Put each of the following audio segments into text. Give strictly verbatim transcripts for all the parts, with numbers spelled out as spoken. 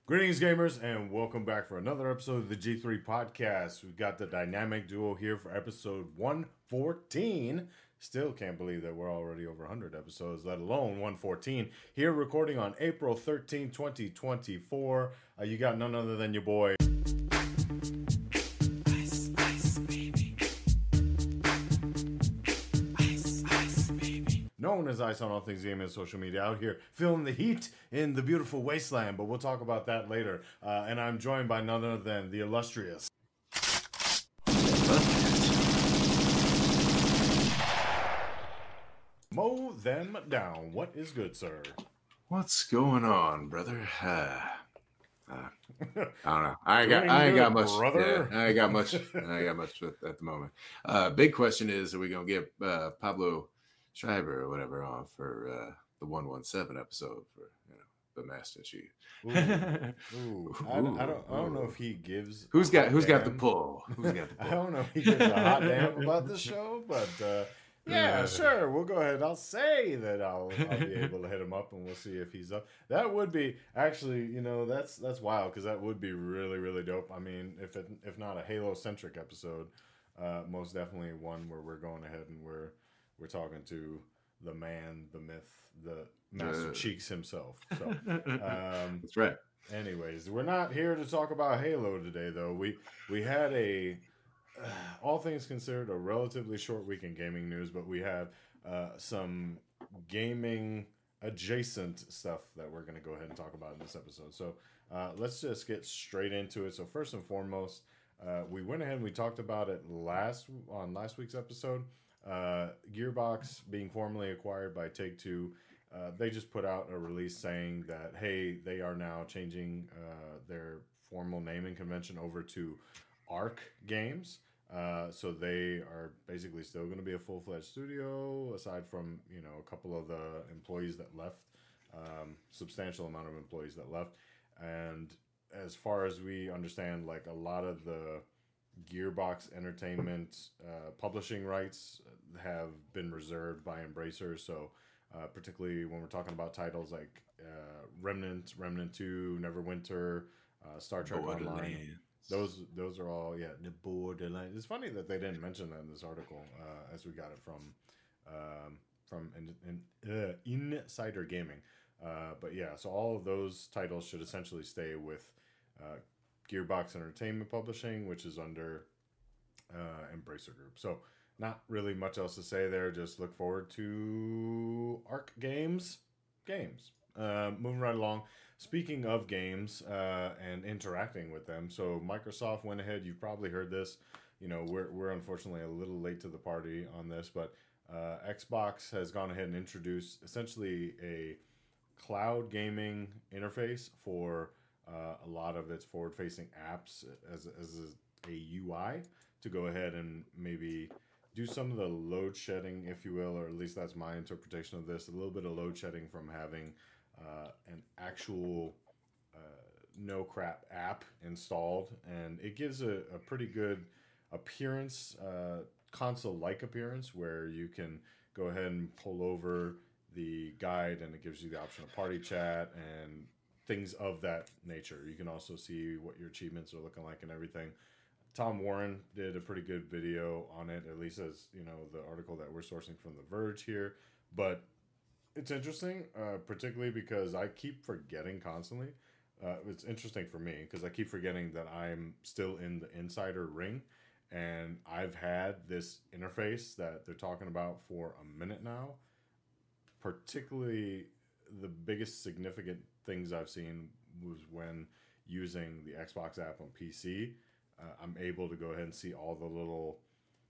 Greetings, gamers, and welcome back for another episode of the G three Podcast. We've got the dynamic duo here for episode one fourteen. Still can't believe that we're already over one hundred episodes, let alone one fourteen. Here recording on April thirteenth, twenty twenty-four. Uh, you got none other than your boy. Ice, ice, baby. Ice, ice, baby. Known as Ice on all things gaming and social media, out here feeling the heat in the beautiful wasteland, but we'll talk about that later. Uh, and I'm joined by none other than the illustrious Mow them down. What is good, sir? What's going on, brother? Uh, uh, I don't know. I ain't got. I ain't got much, brother. Yeah, I ain't got much. I ain't got much with, at the moment. Uh, big question is: are we gonna get uh, Pablo Schreiber or whatever on for uh, the one one seven episode for you know the Master Chief? Ooh, ooh. I, I don't. I don't know if he gives. Who's got? Who's damn. got the pull? Who's got the pull? I don't know if he gives a hot damn about this show, but. Uh, Yeah, sure. We'll go ahead. I'll say that I'll, I'll be able to hit him up, and we'll see if he's up. That would be actually, you know, that's that's wild because that would be really, really dope. I mean, if it, if not a Halo centric episode, uh, most definitely one where we're going ahead and we're we're talking to the man, the myth, the Master uh, Cheeks himself. So um, that's right. Anyways, we're not here to talk about Halo today, though. We we had a. All things considered, a relatively short week in gaming news, but we have uh, some gaming adjacent stuff that we're going to go ahead and talk about in this episode. So uh, let's just get straight into it. So first and foremost, uh, we went ahead and we talked about it last on last week's episode. Uh, Gearbox being formally acquired by Take-Two, uh, they just put out a release saying that, hey, they are now changing uh, their formal naming convention over to Arc Games. Uh, so they are basically still going to be a full-fledged studio, aside from, you know, a couple of the employees that left, um, substantial amount of employees that left. And as far as we understand, like a lot of the Gearbox Entertainment uh, publishing rights have been reserved by Embracer. So uh, particularly when we're talking about titles like uh, Remnant, Remnant two, Neverwinter, uh, Star Trek Online. Those those are all, yeah, the Borderlands. It's funny that they didn't mention that in this article, uh, as we got it from um, from in, in, uh, Insider Gaming. Uh, but yeah, so all of those titles should essentially stay with uh, Gearbox Entertainment Publishing, which is under uh, Embracer Group. So not really much else to say there. Just look forward to Arc Games. Games. Uh, moving right along. Speaking of games uh, and interacting with them, so Microsoft went ahead. You've probably heard this. You know, we're we're unfortunately a little late to the party on this, but uh, Xbox has gone ahead and introduced essentially a cloud gaming interface for uh, a lot of its forward-facing apps as as a U I to go ahead and maybe do some of the load shedding, if you will, or at least that's my interpretation of this. A little bit of load shedding from having Uh, an actual uh, no crap app installed, and it gives a, a pretty good appearance, uh, console like appearance, where you can go ahead and pull over the guide and it gives you the option of party chat and things of that nature. You can also see what your achievements are looking like and everything. Tom Warren did a pretty good video on it, at least as you know the article that we're sourcing from The Verge here, but it's interesting, uh, particularly because I keep forgetting constantly. Uh, it's interesting for me because I keep forgetting that I'm still in the insider ring, and I've had this interface that they're talking about for a minute now. Particularly, the biggest significant things I've seen was when using the Xbox app on P C. Uh, I'm able to go ahead and see all the little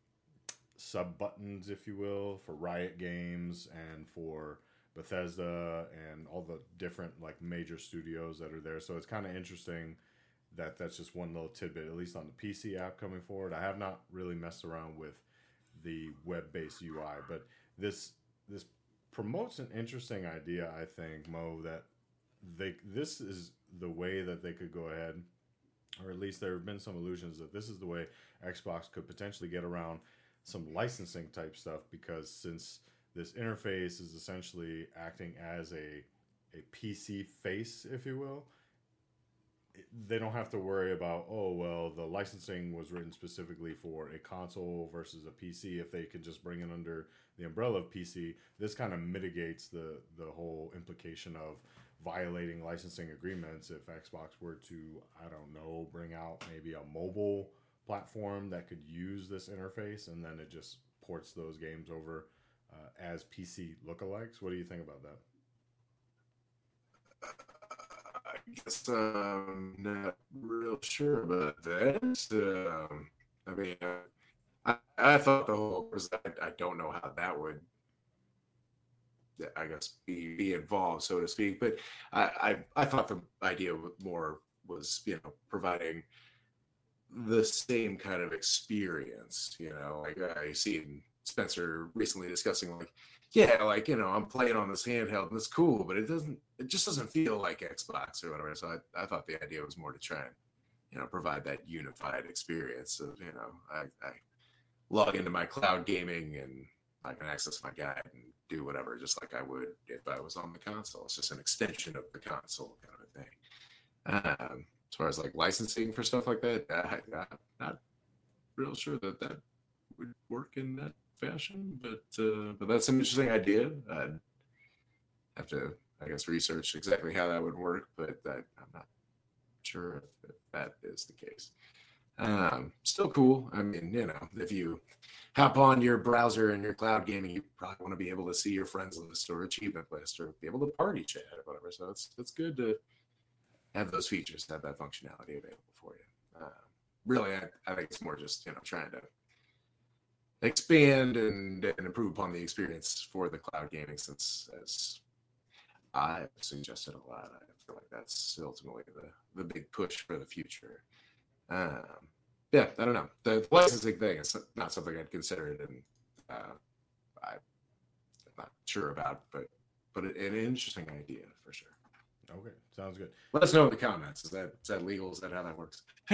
sub buttons, if you will, for Riot Games and for Bethesda and all the different like major studios that are there. So it's kind of interesting that that's just one little tidbit, at least on the P C app coming forward. I have not really messed around with the web-based U I, but this this promotes an interesting idea, I think, Mo, that they this is the way that they could go ahead, or at least there have been some illusions that this is the way Xbox could potentially get around some licensing type stuff, because since this interface is essentially acting as a a P C face, if you will, they don't have to worry about, oh well, the licensing was written specifically for a console versus a P C. If they can just bring it under the umbrella of P C, this kind of mitigates the the whole implication of violating licensing agreements if Xbox were to, I don't know, bring out maybe a mobile platform that could use this interface, and then it just ports those games over uh, as P C lookalikes. What do you think about that? I guess I'm not real sure about that. Um, I mean, I, I thought the whole I, I don't know how that would, I guess, be, be involved, so to speak. But I, I, I thought the idea more was, you know, providing the same kind of experience. You know, like I seen Spencer recently discussing, like, yeah, like, you know, I'm playing on this handheld and it's cool, but it doesn't, it just doesn't feel like Xbox or whatever. So I, I thought the idea was more to try and, you know, provide that unified experience of, you know, I, I log into my cloud gaming and I can access my guide and do whatever, just like I would if I was on the console. It's just an extension of the console kind of a thing. Um, as far as like licensing for stuff like that, I, I'm not real sure that that would work in that fashion, but uh, but that's an interesting idea. I'd have to, I guess, research exactly how that would work, but I, I'm not sure if, if that is the case. Um, still cool. I mean, you know, if you hop on your browser and your cloud gaming, you probably want to be able to see your friends list or achievement list or be able to party chat or whatever. So it's it's good to have those features, have that functionality available for you. Uh, really, I, I think it's more just, you know, trying to expand and, and improve upon the experience for the cloud gaming, since, as I've suggested a lot, I feel like that's ultimately the, the big push for the future. Um, yeah, I don't know. The licensing thing is not something I'd considered, and uh, I'm not sure about, but but an interesting idea for sure. Okay, sounds good. Let us know in the comments. Is that is that legal? Is that how that works? uh,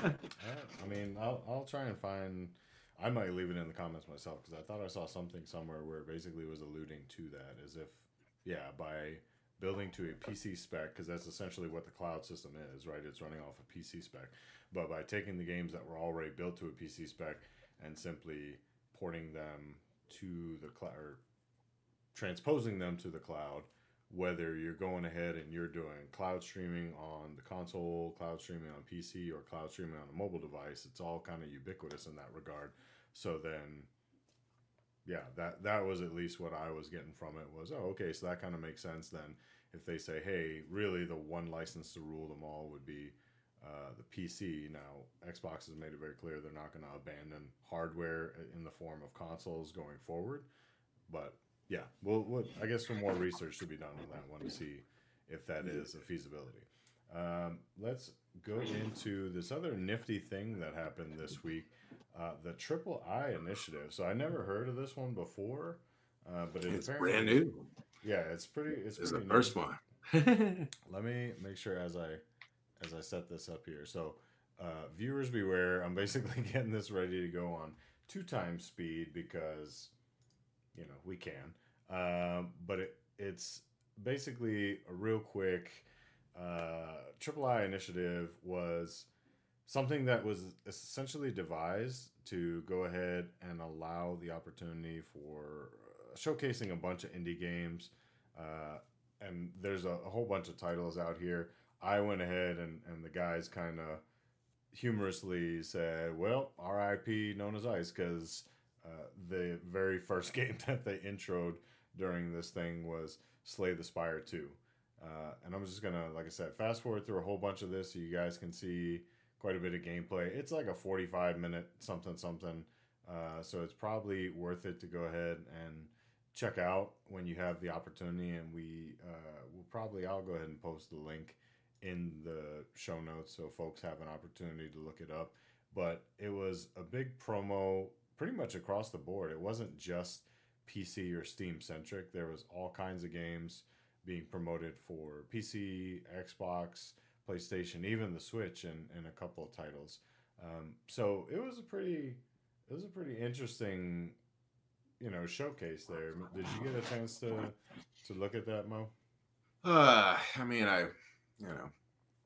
I mean, I'll I'll try and find. I might leave it in the comments myself because I thought I saw something somewhere where it basically was alluding to that, as if, yeah, by building to a P C spec, because that's essentially what the cloud system is, right? It's running off a P C spec. But by taking the games that were already built to a P C spec and simply porting them to the cloud, or transposing them to the cloud, whether you're going ahead and you're doing cloud streaming on the console, cloud streaming on P C, or cloud streaming on a mobile device, it's all kind of ubiquitous in that regard. So then, yeah, that that was at least what I was getting from it was, oh, okay, so that kind of makes sense then. If they say, hey, really the one license to rule them all would be uh, the P C. Now, Xbox has made it very clear they're not going to abandon hardware in the form of consoles going forward. But yeah, we'll, we'll, I guess some more research should be done on that one to see if that is a feasibility. Um, let's go into this other nifty thing that happened this week, uh, the Triple I Initiative. So I never heard of this one before, uh, but it it's brand new. Yeah, it's pretty. It's this pretty is the first one. Let me make sure as I as I set this up here. So, uh, viewers beware. I'm basically getting this ready to go on two times speed because, you know, we can. Um, but it, it's basically a real quick uh, Triple I Initiative was something that was essentially devised to go ahead and allow the opportunity for uh, showcasing a bunch of indie games. Uh, and there's a, a whole bunch of titles out here. I went ahead and, and the guys kind of humorously said, well, R I P Known as Ice, because uh, the very first game that they introed during this thing was Slay the Spire two. Uh, and I'm just going to, like I said, fast forward through a whole bunch of this so you guys can see quite a bit of gameplay. It's like a forty-five minute something something. Uh, so it's probably worth it to go ahead and check out when you have the opportunity. And we uh, will probably, I'll go ahead and post the link in the show notes so folks have an opportunity to look it up. But it was a big promo pretty much across the board. It wasn't just P C or Steam centric. There was all kinds of games being promoted for P C, Xbox, PlayStation, even the Switch, and, and a couple of titles. Um, so it was a pretty, it was a pretty interesting, you know, showcase there. Did you get a chance to to look at that, Mo? Uh, I mean, I, you know,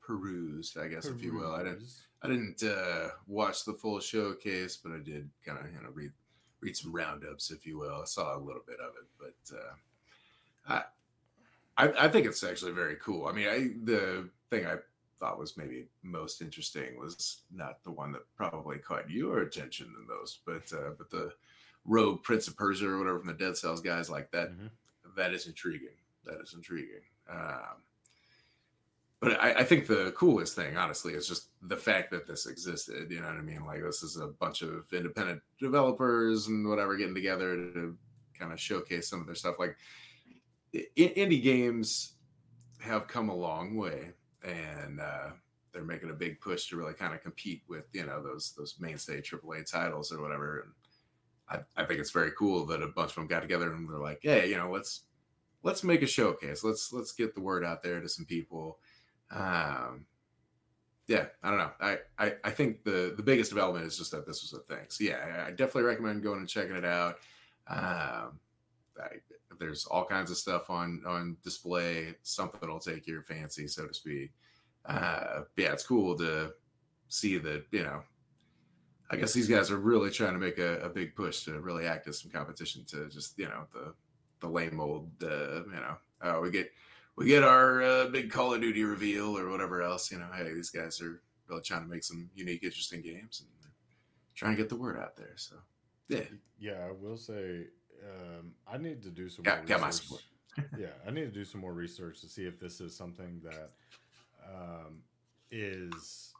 perused, I guess, Peruse. if you will. I didn't I didn't uh, watch the full showcase, but I did kind of you know read read some roundups, if you will. I saw a little bit of it, but uh, I, I I think it's actually very cool. I mean, I the thing I thought was maybe most interesting was not the one that probably caught your attention the most, but uh, but the Rogue Prince of Persia or whatever from the Dead Cells guys like that. Mm-hmm. That is intriguing. That is intriguing. Um, But I, I think the coolest thing, honestly, is just the fact that this existed. You know what I mean? Like, this is a bunch of independent developers and whatever getting together to kind of showcase some of their stuff. Like, I- indie games have come a long way, and uh, they're making a big push to really kind of compete with, you know, those those mainstay triple A titles or whatever. And I, I think it's very cool that a bunch of them got together and they're like, hey, you know, let's let's make a showcase. Let's let's get the word out there to some people. Um, yeah, I don't know. I, I, I think the, the biggest development is just that this was a thing. So yeah, I, I definitely recommend going and checking it out. Um, I, there's all kinds of stuff on, on display, something that'll take your fancy, so to speak. Uh, yeah, it's cool to see that, you know, I guess these guys are really trying to make a, a big push to really act as some competition to just, you know, the, the lame old, uh, you know, uh, we get, We get our uh, big Call of Duty reveal or whatever else, you know, hey, these guys are really trying to make some unique, interesting games and trying to get the word out there. So, yeah. Yeah, I will say um, I need to do some got, more got research. yeah, I need to do some more research to see if this is something that um, is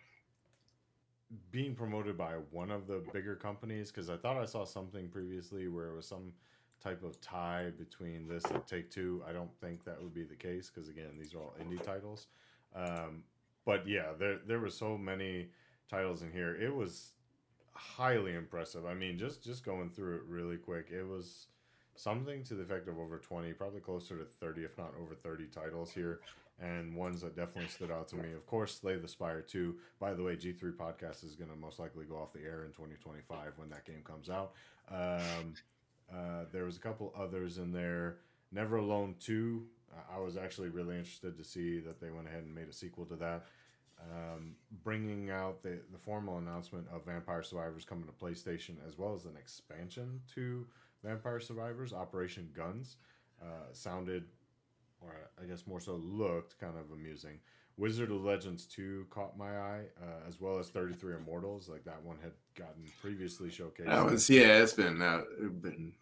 being promoted by one of the bigger companies, because I thought I saw something previously where it was some type of tie between this and Take-Two. I don't think that would be the case because, again, these are all indie titles. Um, but yeah, there there were so many titles in here. It was highly impressive. I mean, just just going through it really quick, it was something to the effect of over twenty, probably closer to thirty, if not over thirty titles here, and ones that definitely stood out to me. Of course, Slay the Spire two. By the way, G three Podcast is going to most likely go off the air in twenty twenty-five when that game comes out. Um, Uh, there was a couple others in there. Never Alone two. I was actually really interested to see that they went ahead and made a sequel to that. Um, bringing out the, the formal announcement of Vampire Survivors coming to PlayStation, as well as an expansion to Vampire Survivors, Operation Guns. Uh, sounded, or I guess more so looked, kind of amusing. Wizard of Legends two caught my eye, uh, as well as thirty-three Immortals. Like, that one had gotten previously showcased. That was, yeah, it's been uh, been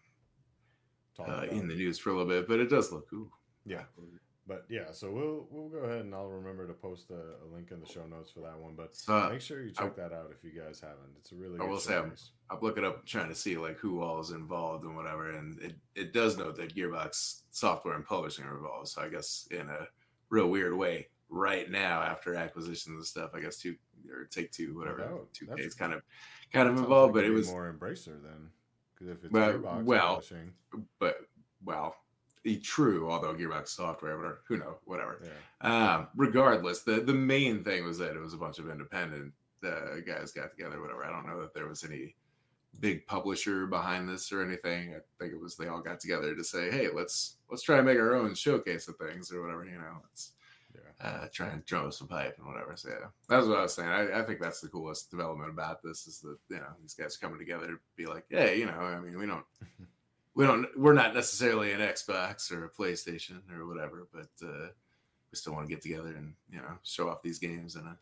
uh, in the news for a little bit, but it does look cool. Yeah, but yeah, so we'll we'll go ahead and I'll remember to post a, a link in the show notes for that one. But uh, make sure you check I, that out if you guys haven't. It's a really. I good will say I'm, I'm looking up, trying to see like who all is involved and whatever, and it it does note that Gearbox Software and Publishing are involved. So I guess in a real weird way, right now after acquisitions and stuff, I guess two or Take Two, whatever, no, two K is kind of kind of involved, like but it was more Embracer then, because if it's well, Gearbox well, Publishing, but well. True, although Gearbox Software, whatever, who knows, whatever. Yeah. Um, regardless, the the main thing was that it was a bunch of independent uh, guys got together, whatever. I don't know that there was any big publisher behind this or anything. I think it was they all got together to say, hey, let's let's try and make our own showcase of things or whatever. You know, let's yeah. uh, try and drum up some pipe and whatever. So yeah, that's what I was saying. I, I think that's the coolest development about this is that you know these guys coming together to be like, hey, you know, I mean, we don't. We don't. We're not necessarily an Xbox or a PlayStation or whatever, but uh, we still want to get together and you know show off these games in a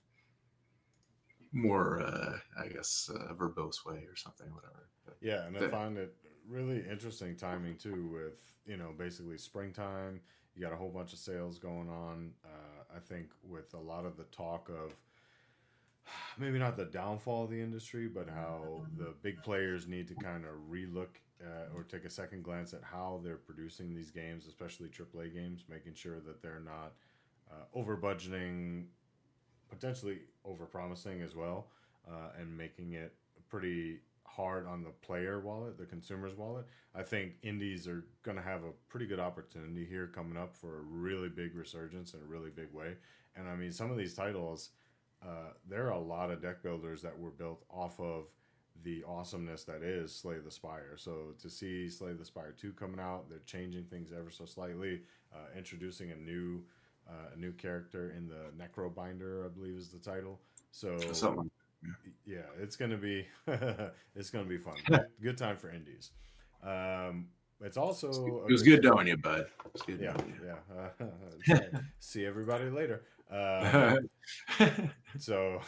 more, uh, I guess, uh, verbose way or something, whatever. But yeah, and I the, find it really interesting timing too. With you know basically springtime, you got a whole bunch of sales going on. Uh, I think with a lot of the talk of maybe not the downfall of the industry, but how the big players need to kind of relook. Uh, or take a second glance at how they're producing these games, especially triple A games, making sure that they're not uh, over budgeting, potentially over promising as well, uh, and making it pretty hard on the player wallet, the consumer's wallet. I think indies are going to have a pretty good opportunity here coming up for a really big resurgence in a really big way. And I mean, some of these titles, uh, there are a lot of deck builders that were built off of the awesomeness that is Slay the Spire. So to see Slay the Spire two coming out, they're changing things ever so slightly, uh, introducing a new uh, a new character in the Necrobinder, I believe is the title. So Something. Yeah, it's gonna be it's gonna be fun. Good, good time for indies. Um, it's also it was good knowing you, bud. Good yeah, you. yeah. Uh, see everybody later. Um, so,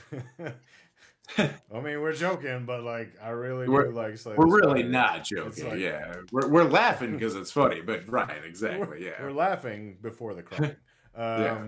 I mean, we're joking, but like, I really we're, do like. Slay we're the really Spire. not joking. Like, yeah, we're we're laughing because it's funny, but right, exactly. We're, yeah, we're laughing before the crying. Um, yeah.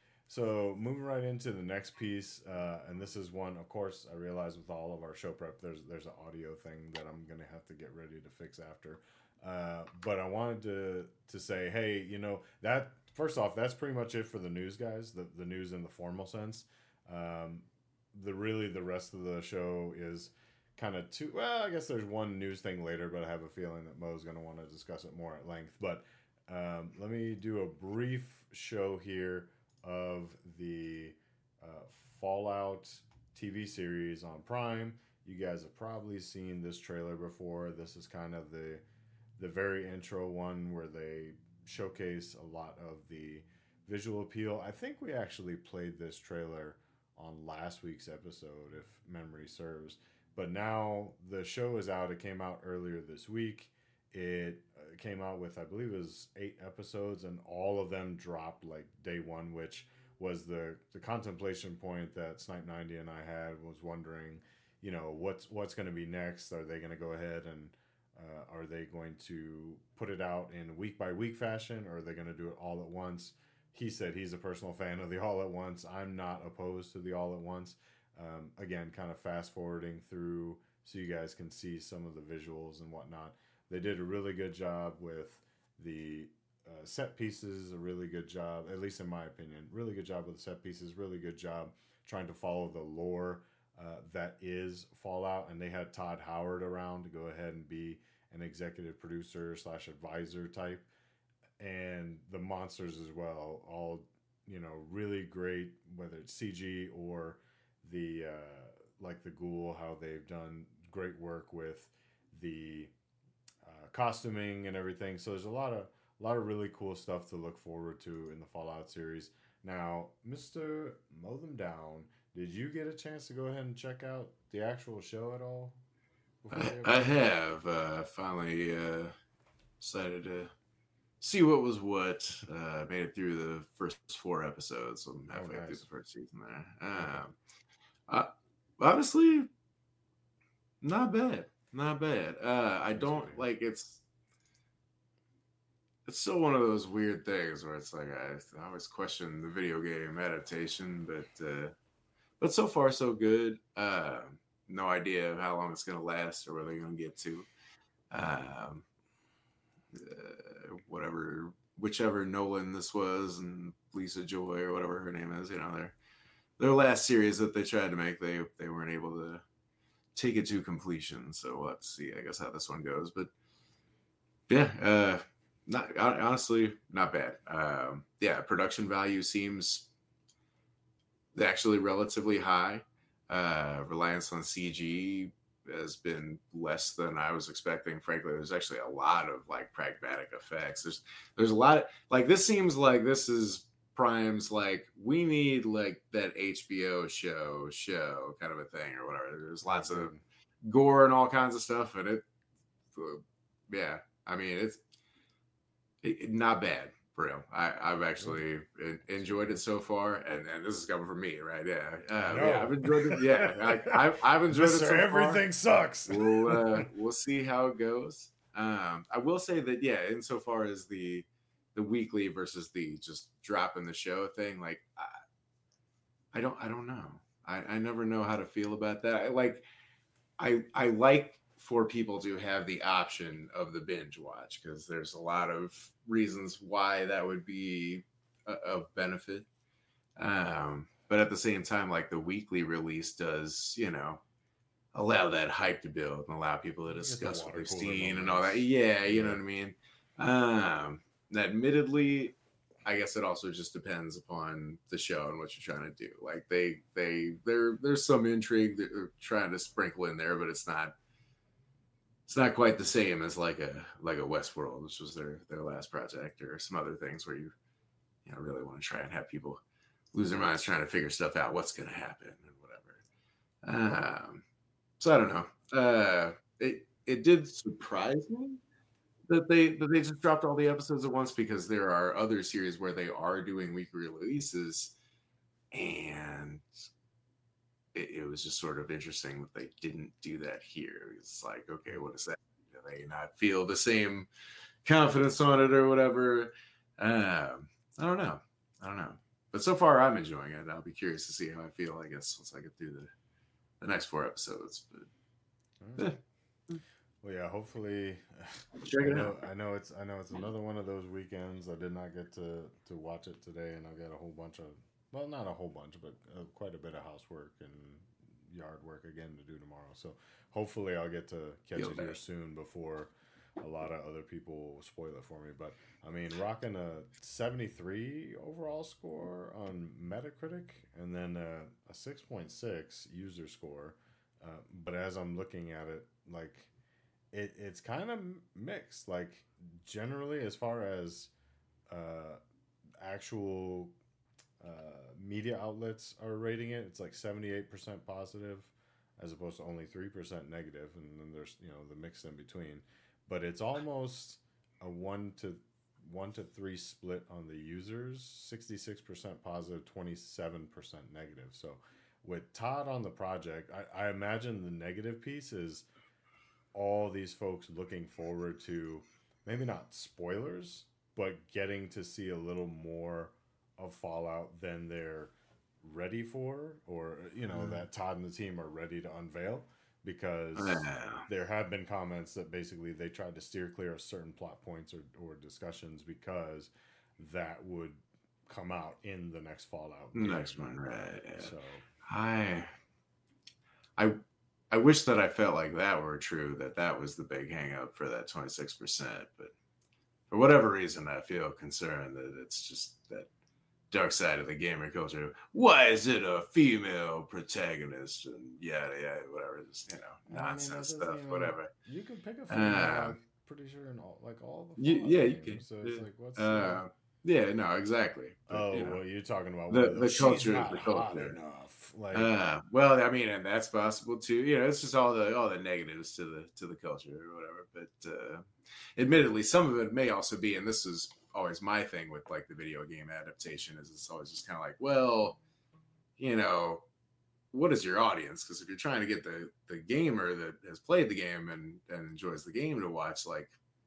So moving right into the next piece, uh, and this is one, of course, I realize with all of our show prep, there's there's an audio thing that I'm gonna have to get ready to fix after. Uh, but I wanted to to say, hey, you know that first off, that's pretty much it for the news, guys. The the news in the formal sense. Um, the really the rest of the show is kind of two. Well, I guess there's one news thing later, but I have a feeling that Mo's gonna want to discuss it more at length. But um, let me do a brief show here of the uh, Fallout T V series on Prime. You guys have probably seen this trailer before. This is kind of the the very intro one where they showcase a lot of the visual appeal. I think we actually played this trailer on last week's episode, if memory serves. But now the show is out. It came out earlier this week. It uh, came out with, I believe it was eight episodes, and all of them dropped like day one, which was the, the contemplation point that Snipe ninety and I had, was wondering, you know, what's what's going to be next? Are they going to go ahead and uh, are they going to put it out in week by week fashion, or are they going to do it all at once? He said he's a personal fan of the all at once. I'm not opposed to the all at once. Um, again, kind of fast forwarding through so you guys can see some of the visuals and whatnot. They did a really good job with the uh, set pieces, a really good job, at least in my opinion, really good job with the set pieces, really good job trying to follow the lore uh, that is Fallout. And they had Todd Howard around to go ahead and be an executive producer slash advisor type. And the monsters as well, all, you know, really great, whether it's C G or the, uh, like the ghoul, how they've done great work with the uh, costuming and everything. So there's a lot of a lot of really cool stuff to look forward to in the Fallout series. Now, Mister Mow Them Down, did you get a chance to go ahead and check out the actual show at all? I, I have uh, finally uh, decided to see what was what. Uh, made it through the first four episodes. So I'm halfway oh, nice. through the first season there. Um, I, honestly, not bad. Not bad. Uh, I don't like it's. It's still one of those weird things where it's like I, I always question the video game adaptation, but uh, but so far so good. Uh, no idea how long it's gonna last or where they're gonna get to. Um, uh, whatever, whichever Nolan this was and Lisa Joy or whatever her name is, you know, their their last series that they tried to make, they they weren't able to take it to completion. So we'll have to see, I guess, how this one goes. But yeah, uh, not honestly not bad. Um, yeah, production value seems actually relatively high. Uh, reliance on C G has been less than I was expecting. Frankly, there's actually a lot of like pragmatic effects. There's there's a lot of, like this seems like this is Prime's like we need like that H B O show show kind of a thing or whatever. There's lots of gore and all kinds of stuff, and it uh, yeah, I mean it's it, not bad for real. I, I've actually enjoyed it so far, and, and this is coming from me, right? Yeah, uh, yeah, I've enjoyed it. Yeah, I, I've, I've enjoyed it so far. Everything sucks. We'll uh, we'll see how it goes. Um, I will say that yeah, insofar as the the weekly versus the just dropping the show thing, like I, I don't I don't know. I, I never know how to feel about that. I like I I like for people to have the option of the binge watch because there's a lot of reasons why that would be a, of benefit. Um, but at the same time, like the weekly release does, you know, allow that hype to build and allow people to discuss the what they've seen and all that. Yeah, you yeah. know what I mean? Um, admittedly, I guess it also just depends upon the show and what you're trying to do. Like they, they, there, there's some intrigue that they're trying to sprinkle in there, but it's not, it's not quite the same as like a like a Westworld, which was their their last project, or some other things where you you know, really want to try and have people lose their minds trying to figure stuff out, what's going to happen and whatever. Um, so I don't know. Uh, it it did surprise me that they that they just dropped all the episodes at once, because there are other series where they are doing weekly releases, and it, it was just sort of interesting that they didn't do that here. It's like, okay, what is that? Do they not feel the same confidence on it or whatever? Um, I don't know. I don't know. But so far, I'm enjoying it. I'll be curious to see how I feel, I guess, once I get through the, the next four episodes. But, eh. Well, yeah. Hopefully, check I it know, out. I know it's I know it's another one of those weekends. I did not get to to watch it today, and I've got a whole bunch of well, not a whole bunch, but uh, quite a bit of housework and yard work again to do tomorrow. So hopefully, I'll get to catch Feel it bad. here soon before a lot of other people spoil it for me. But I mean, rocking a seventy-three overall score on Metacritic, and then a, a six point six user score. Uh, but as I'm looking at it, like it, it's kind of mixed. Like generally, as far as uh, actual uh, media outlets are rating it, it's like seventy-eight percent positive, as opposed to only three percent negative, and then there's you know the mix in between. But it's almost a one to one to three split on the users, sixty-six percent positive, twenty-seven percent negative. So with Todd on the project, I, I imagine the negative piece is all these folks looking forward to maybe not spoilers, but getting to see a little more of Fallout than they're ready for, or you know, that Todd and the team are ready to unveil, because there have been comments that basically they tried to steer clear of certain plot points or, or discussions because that would come out in the next Fallout game. Next one, right? Yeah. So I, I, I wish that I felt like that were true. That that was the big hang up for that twenty-six percent. But for whatever reason, I feel concerned that it's just that dark side of the gamer culture. Why is it a female protagonist and yada yada, whatever, just you know, nonsense I mean, stuff, you know, whatever. You can pick a female, uh, I'm pretty sure in all like all the you, yeah, games. you can. So it's like what's uh, uh, yeah, no, exactly. But, oh, you know, well, you're talking about the, the culture, not the hot culture. enough. Like, uh, well, I mean, and that's possible too. You know, it's just all the all the negatives to the to the culture or whatever. But uh, admittedly, some of it may also be, and this is always my thing with like the video game adaptation, is it's always just kind of like, well, you know, what is your audience? Because if you're trying to get the the gamer that has played the game and, and enjoys the game to watch, like,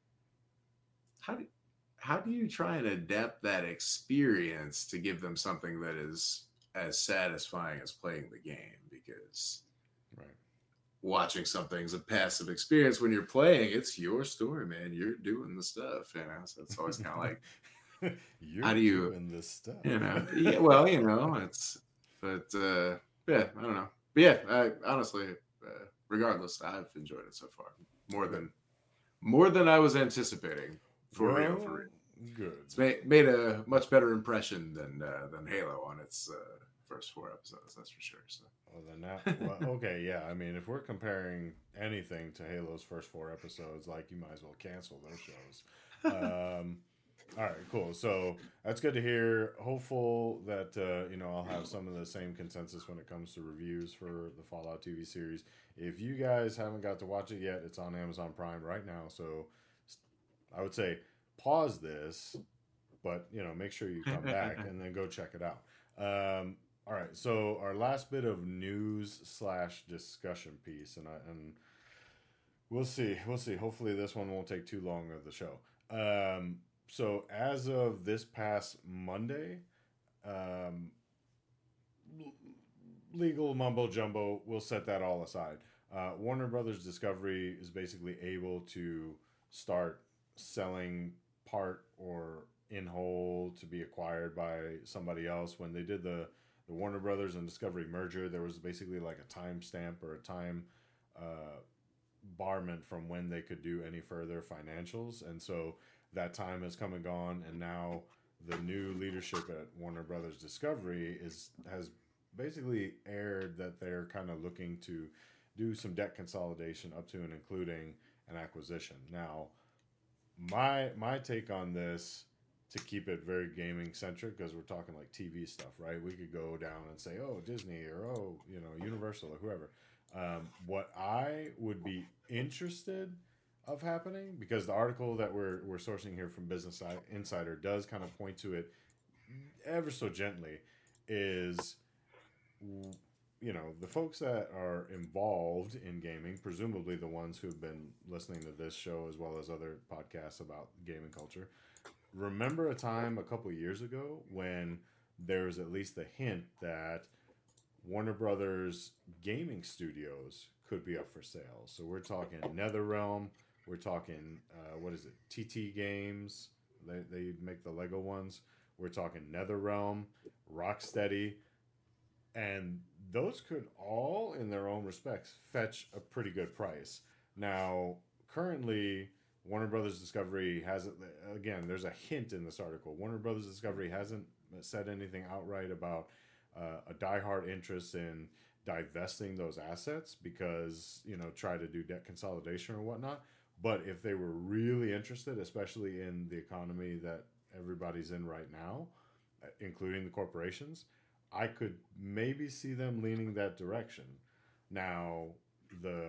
how do how do you try and adapt that experience to give them something that is as satisfying as playing the game? Because right. watching something's a passive experience. When you're playing, it's your story, man. You're doing the stuff, you know. So it's always kind of like, you're how do you doing this stuff? You know, yeah. Well, you know, it's, but uh, yeah, I don't know. But yeah, I honestly, uh, regardless, I've enjoyed it so far more than more than I was anticipating. For well, real, for real. Good. It's made, made a much better impression than uh, than Halo on its uh, first four episodes. That's for sure. So. Well, then that, well, okay, yeah. I mean, if we're comparing anything to Halo's first four episodes, like you might as well cancel those shows. Um, all right, cool. So that's good to hear. Hopeful that uh, you know I'll have some of the same consensus when it comes to reviews for the Fallout T V series. If you guys haven't got to watch it yet, it's on Amazon Prime right now. So I would say pause this, but you know make sure you come back and then go check it out. Um, all right. So our last bit of news slash discussion piece, and I, and we'll see. We'll see. Hopefully this one won't take too long of the show. Um, So as of this past Monday, um, legal mumbo jumbo, we'll set that all aside. Uh, Warner Brothers Discovery is basically able to start selling part or in whole to be acquired by somebody else. When they did the, the Warner Brothers and Discovery merger, there was basically like a time stamp or a time uh, barment from when they could do any further financials. And so that time has come and gone, and now the new leadership at Warner Brothers Discovery is has basically aired that they're kind of looking to do some debt consolidation up to and including an acquisition. Now, my my take on this to keep it very gaming centric, because we're talking like T V stuff, right? We could go down and say, oh, Disney or oh, you know, Universal or whoever. Um, what I would be interested of happening, because the article that we're we're sourcing here from Business Insider does kind of point to it ever so gently, is you know, the folks that are involved in gaming, presumably the ones who've been listening to this show as well as other podcasts about gaming culture, remember a time a couple years ago when there was at least a hint that Warner Brothers gaming studios could be up for sale. So we're talking NetherRealm, we're talking uh, what is it, T T Games, they, they make the Lego ones. We're talking NetherRealm, Rocksteady, and those could all, in their own respects, fetch a pretty good price. Now, currently, Warner Brothers Discovery hasn't, again, there's a hint in this article. Warner Brothers Discovery hasn't said anything outright about uh, a diehard interest in divesting those assets because, you know, try to do debt consolidation or whatnot. But if they were really interested, especially in the economy that everybody's in right now, including the corporations, I could maybe see them leaning that direction. Now, the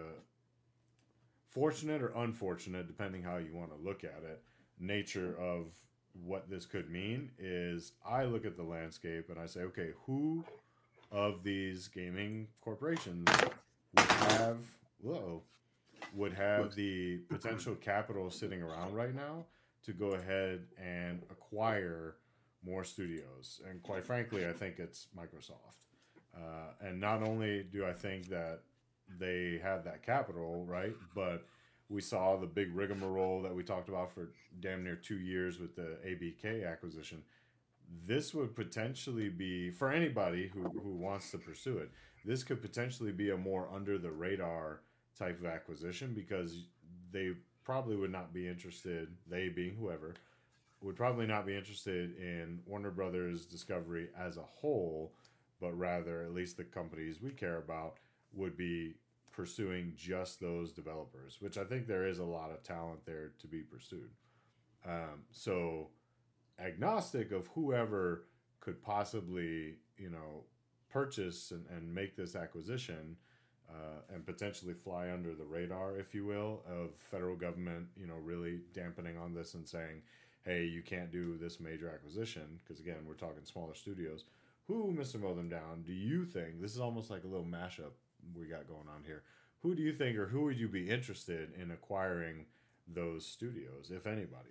fortunate or unfortunate, depending how you want to look at it, nature of what this could mean is I look at the landscape and I say, okay, who of these gaming corporations would have, whoa, would have the potential capital sitting around right now to go ahead and acquire more studios? And quite frankly, I think it's Microsoft. Uh, and not only do I think that they have that capital, right, but we saw the big rigmarole that we talked about for damn near two years with the A B K acquisition. This would potentially be, for anybody who, who wants to pursue it, this could potentially be a more under the radar type of acquisition, because they probably would not be interested, they being whoever, would probably not be interested in Warner Brothers Discovery as a whole, but rather, at least the companies we care about, would be pursuing just those developers, which I think there is a lot of talent there to be pursued. Um, so agnostic of whoever could possibly, you know, purchase and, and make this acquisition uh, and potentially fly under the radar, if you will, of federal government, you know, really dampening on this and saying, hey, you can't do this major acquisition, because again, we're talking smaller studios. Who, Mister Mow Them Down, do you think, this is almost like a little mashup we got going on here, who do you think, or who would you be interested in acquiring those studios, if anybody?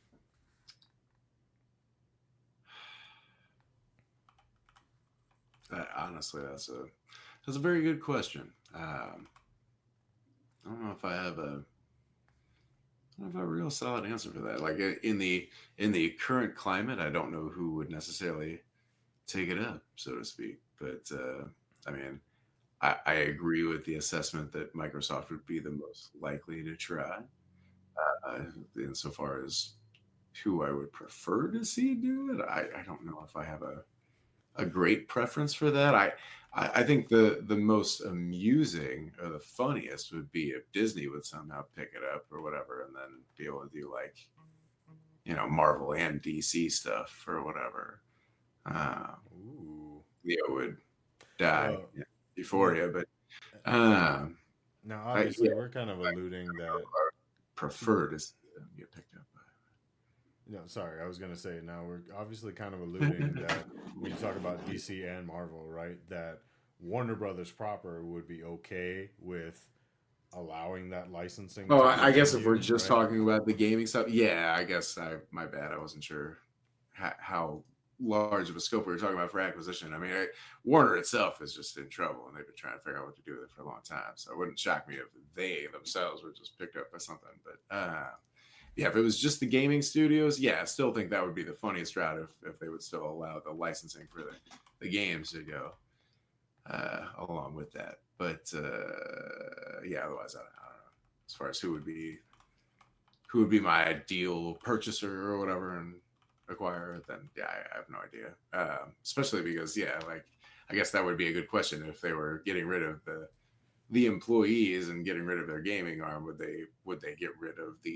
Uh, honestly, that's a that's a very good question. Um, I don't know if I have a I don't have a real solid answer for that. Like in the in the current climate, I don't know who would necessarily take it up, so to speak. But uh, I mean, I, I agree with the assessment that Microsoft would be the most likely to try. Uh, insofar as who I would prefer to see do it, I, I don't know if I have a a great preference for that. I, I I think the the most amusing or the funniest would be if Disney would somehow pick it up or whatever, and then be able to do like, you know, Marvel and D C stuff or whatever. Uh, Ooh. Leo would die uh, Euphoria, but uh, now obviously I, yeah, we're kind of alluding I, that I prefer to see them get picked up. No, sorry, I was going to say, now we're obviously kind of alluding that when you talk about D C and Marvel, right, that Warner Brothers proper would be okay with allowing that licensing. Oh, I guess if we're just right? talking about the gaming stuff, yeah, I guess I my bad. I wasn't sure how, how large of a scope we were talking about for acquisition. I mean, I, Warner itself is just in trouble, and they've been trying to figure out what to do with it for a long time. So it wouldn't shock me if they themselves were just picked up by something. But uh yeah, if it was just the gaming studios, yeah, I still think that would be the funniest route if, if they would still allow the licensing for the, the games to go uh, along with that. But uh, yeah, otherwise, I, I don't know. As far as who would be who would be my ideal purchaser or whatever and acquire, then yeah, I, I have no idea. Um, especially because yeah, like I guess that would be a good question if they were getting rid of the the employees and getting rid of their gaming arm. Would they would they get rid of the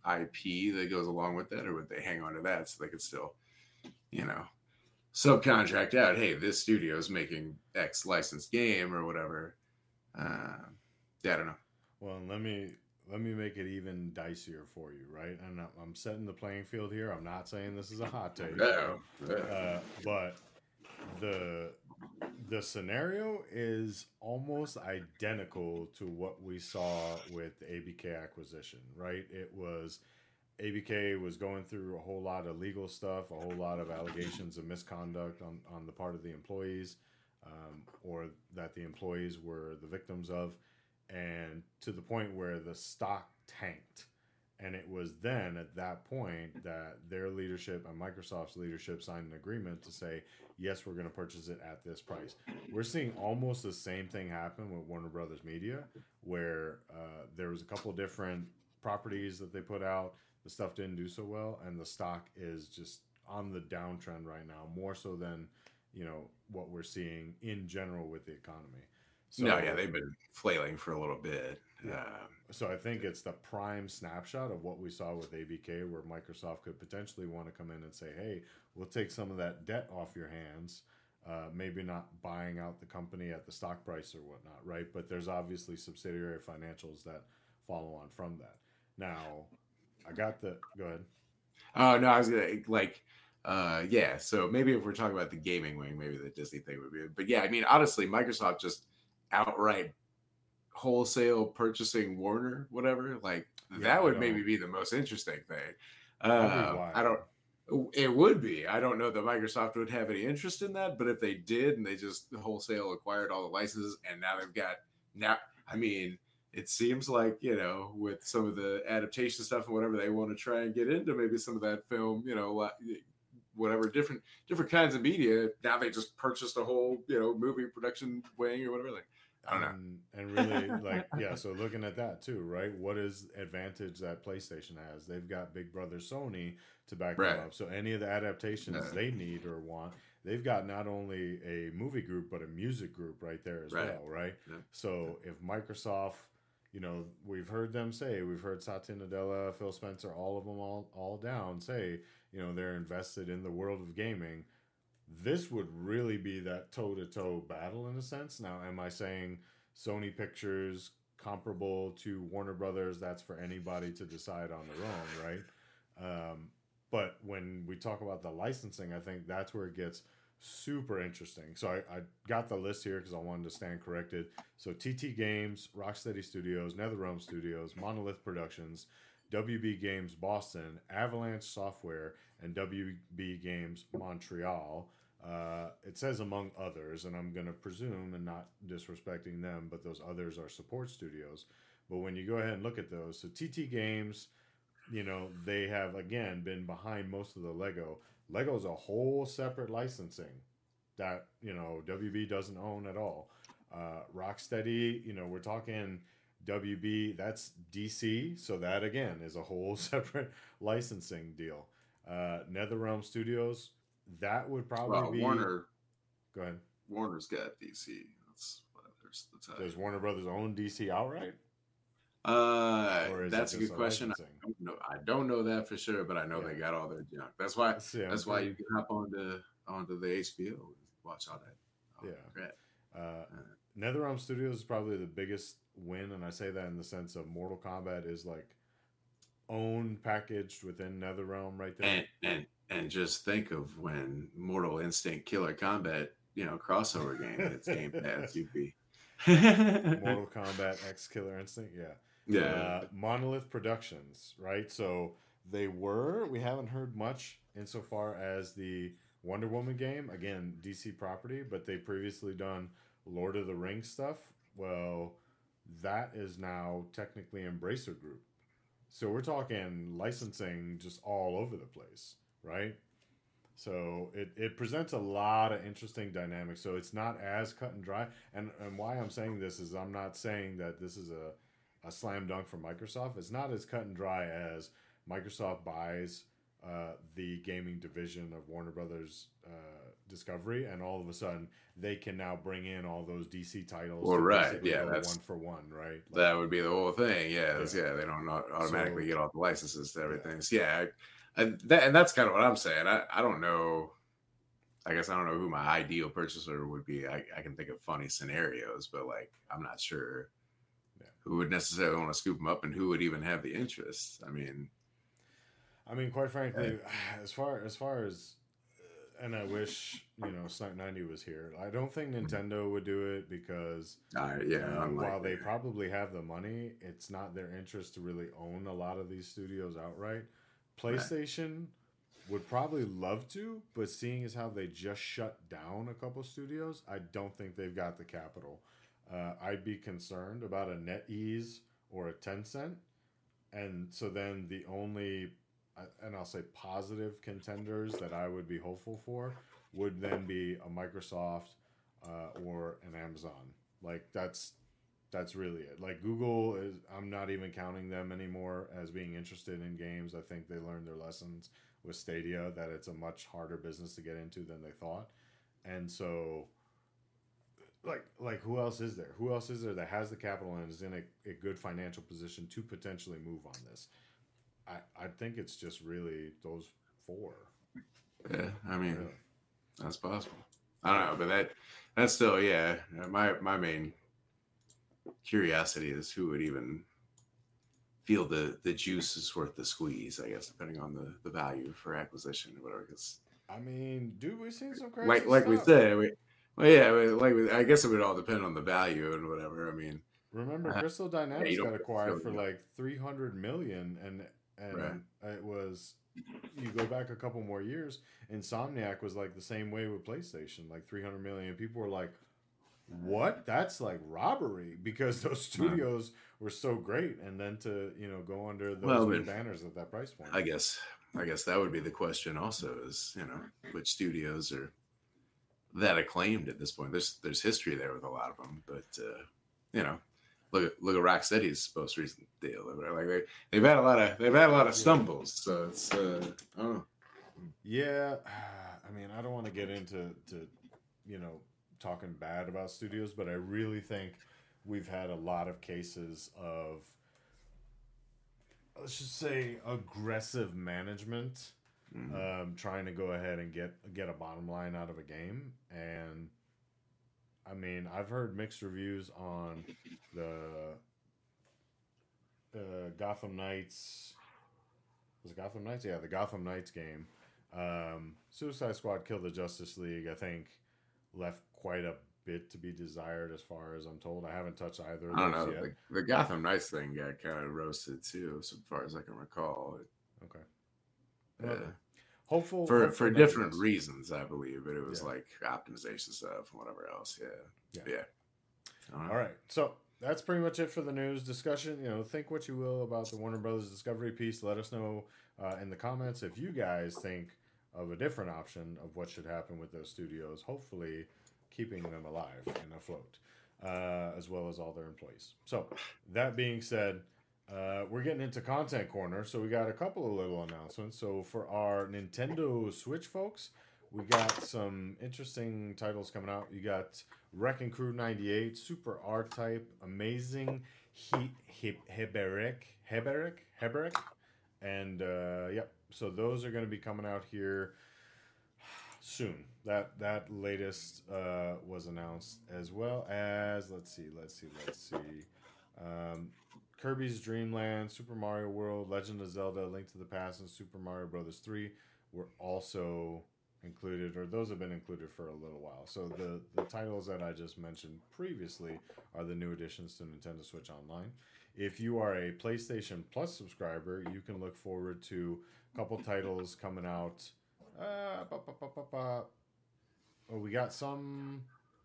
I P that goes along with that, or would they hang on to that so they could still, you know, subcontract out? Hey, this studio is making X licensed game or whatever. Uh, yeah, I don't know. Well, let me let me make it even dicier for you, right? And I'm, I'm setting the playing field here. I'm not saying this is a hot take, no, right? Uh, but the the scenario is almost identical to what we saw with the A B K acquisition, right? It was A B K was going through a whole lot of legal stuff, a whole lot of allegations of misconduct on, on the part of the employees, um, or that the employees were the victims of, and to the point where the stock tanked. And it was then at that point that their leadership and Microsoft's leadership signed an agreement to say, yes, we're going to purchase it at this price. We're seeing almost the same thing happen with Warner Brothers Media, where uh, there was a couple different properties that they put out. The stuff didn't do so well, and the stock is just on the downtrend right now, more so than, you know, what we're seeing in general with the economy. So, no, yeah, they've been flailing for a little bit. Yeah. Um, so I think it's the prime snapshot of what we saw with A B K, where Microsoft could potentially want to come in and say, hey, we'll take some of that debt off your hands, uh, maybe not buying out the company at the stock price or whatnot, right? But there's obviously subsidiary financials that follow on from that. Now, I got the... Go ahead. Oh, no, I was going to, like... Uh, yeah, so maybe if we're talking about the gaming wing, maybe the Disney thing would be... But yeah, I mean, honestly, Microsoft just outright wholesale purchasing Warner, whatever, like yeah, that would maybe be the most interesting thing. Uh, I don't, it would be. I don't know that Microsoft would have any interest in that, but if they did and they just wholesale acquired all the licenses and now they've got, now, I mean, it seems like, you know, with some of the adaptation stuff and whatever, they want to try and get into maybe some of that film, you know, whatever, different, different kinds of media. Now they just purchased a whole, you know, movie production wing or whatever, like, I don't know. And, and really, like, yeah, so looking at that too, right? What is advantage that PlayStation has? They've got Big Brother Sony to back right. them up. So any of the adaptations uh, they need or want, they've got not only a movie group, but a music group right there as right. well, right? Yeah. So if Microsoft, you know, we've heard them say, we've heard Satya Nadella, Phil Spencer, all of them all, all down say, you know, they're invested in the world of gaming. This would really be that toe-to-toe battle in a sense. Now, am I saying Sony Pictures comparable to Warner Brothers? That's for anybody to decide on their own, right? Um, but when we talk about the licensing, I think that's where it gets super interesting. So I, I got the list here because I wanted to stand corrected. So T T Games, Rocksteady Studios, NetherRealm Studios, Monolith Productions, W B Games Boston, Avalanche Software, and W B Games Montreal. Uh, it says among others, and I'm going to presume, and not disrespecting them, but those others are support studios. But when you go ahead and look at those, so T T Games, you know, they have, again, been behind most of the Lego. Lego's a whole separate licensing that, you know, W B doesn't own at all. Uh, Rocksteady, you know, we're talking W B, that's D C, so that, again, is a whole separate licensing deal. Uh, NetherRealm Studios, that would probably well, be Warner. Go ahead. Warner's got D C. That's there's the Does Warner Brothers own D C outright? Uh, that's a good question. I don't, know, I don't know that for sure, but I know yeah. they got all their junk. That's why. Yeah, that's why you can hop onto onto the H B O and watch all that. Oh, yeah. Crap. Uh, uh, NetherRealm Studios is probably the biggest win, and I say that in the sense of Mortal Kombat is like owned, packaged within NetherRealm right there. And and and just think of when Mortal Instinct Killer Combat, you know, crossover game hits Game Pass, you'd be Mortal Kombat X Killer Instinct, yeah. Yeah. Uh, Monolith Productions, right? So they were, we haven't heard much insofar as the Wonder Woman game, again, D C property, but they previously done Lord of the Rings stuff. Well, that is now technically Embracer Group. So we're talking licensing just all over the place, right? So it, it presents a lot of interesting dynamics. So it's not as cut and dry. And and why I'm saying this is I'm not saying that this is a, a slam dunk for Microsoft. It's not as cut and dry as Microsoft buys uh, the gaming division of Warner Brothers uh, Discovery, and all of a sudden they can now bring in all those D C titles. Well, to right, yeah, that's one for one, right? Like, that would be the whole thing. Yeah, yeah, yeah they don't automatically so, get all the licenses to everything. Yeah, so yeah I, I, that, and that's kind of what I'm saying. I, I don't know. I guess I don't know who my ideal purchaser would be. I, I can think of funny scenarios, but like I'm not sure yeah. who would necessarily want to scoop them up and who would even have the interest. I mean, I mean, quite frankly, yeah. as far as far as, and I wish you know Snipe ninety was here. I don't think Nintendo would do it because uh, yeah, uh, while they probably have the money, it's not their interest to really own a lot of these studios outright. PlayStation. Right. Would probably love to, but seeing as how they just shut down a couple studios, I don't think they've got the capital. Uh, I'd be concerned about a NetEase or a Tencent, and so then the only, and I'll say positive contenders that I would be hopeful for would then be a Microsoft uh, or an Amazon. Like that's that's really it. Like Google is, I'm not even counting them anymore as being interested in games. I think they learned their lessons with Stadia, that it's a much harder business to get into than they thought. And so like like who else is there? Who else is there that has the capital and is in a, a good financial position to potentially move on this? I, I think it's just really those four. Yeah, I mean really. That's possible. I don't know, but that that's still yeah. My my main curiosity is who would even feel the the juice is worth the squeeze, I guess, depending on the, the value for acquisition or whatever. Cause I mean, dude, we've seen some crazy like like stuff. we said. We, well, yeah, like we, I guess it would all depend on the value and whatever. I mean, remember, uh, Crystal Dynamics yeah, got acquired for like three hundred million, and and right. it was you go back a couple more years, Insomniac was like the same way with PlayStation, like three hundred million. People were like, what? That's like robbery, because those studios were so great, and then to you know go under those well, but, banners at that price point. I guess I guess that would be the question. Also, is you know which studios are that acclaimed at this point? There's there's history there with a lot of them, but uh, you know look at look at Rocksteady's most recent deal. Like they they've had a lot of they've had a lot of stumbles. So it's uh, I don't know. Yeah, I mean I don't want to get into to you know. talking bad about studios, but I really think we've had a lot of cases of, let's just say, aggressive management, mm-hmm. um, trying to go ahead and get get a bottom line out of a game. And I mean, I've heard mixed reviews on the uh, Gotham Knights. Was it Gotham Knights? Yeah, the Gotham Knights game. Um, Suicide Squad Kill the Justice League, I think, left quite a bit to be desired, as far as I'm told. I haven't touched either of I don't those know. yet. The, the Gotham Knights thing got kind of roasted too, so far as I can recall. Okay. Yeah. Okay. Hopeful for hopeful for different reasons, I believe, but it was yeah. like optimization stuff and whatever else. Yeah. Yeah. yeah. All right. So that's pretty much it for the news discussion. You know, think what you will about the Warner Brothers Discovery piece. Let us know uh, in the comments if you guys think of a different option of what should happen with those studios. Hopefully keeping them alive and afloat, uh, as well as all their employees. So that being said, uh, we're getting into Content Corner. So we got a couple of little announcements. So for our Nintendo Switch folks, we got some interesting titles coming out. You got Wrecking Crew ninety-eight, Super R-Type, Amazing he- he- Heberic, Heberic, Heberic, and uh, yep. So those are going to be coming out here soon. That that latest uh, was announced, as well as let's see, let's see, let's see, um, Kirby's Dream Land, Super Mario World, Legend of Zelda: Link to the Past, and Super Mario Brothers three were also included, or those have been included for a little while. So the the titles that I just mentioned previously are the new additions to Nintendo Switch Online. If you are a PlayStation Plus subscriber, you can look forward to a couple titles coming out. Uh, ba, ba, ba, ba, ba. Oh, we got some.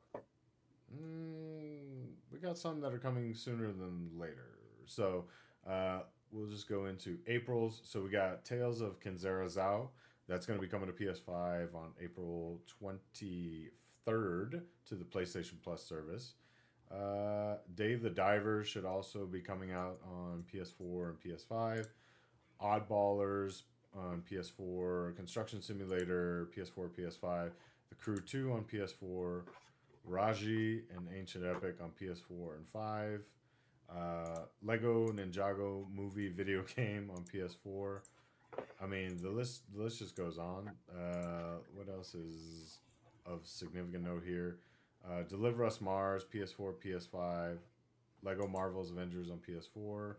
Mm, we got some that are coming sooner than later. So uh, we'll just go into April's. So we got Tales of Kenzera Zao. That's going to be coming to P S five on April twenty-third to the PlayStation Plus service. Uh, Dave the Diver should also be coming out on P S four and P S five. Oddballers on P S four, Construction Simulator, P S four, P S five, The Crew two on P S four, Raji and Ancient Epic on P S four and five, uh, Lego Ninjago movie video game on P S four. I mean, the list the list just goes on. Uh, what else is of significant note here? Uh, Deliver Us Mars, P S four, P S five, Lego Marvel's Avengers on P S four.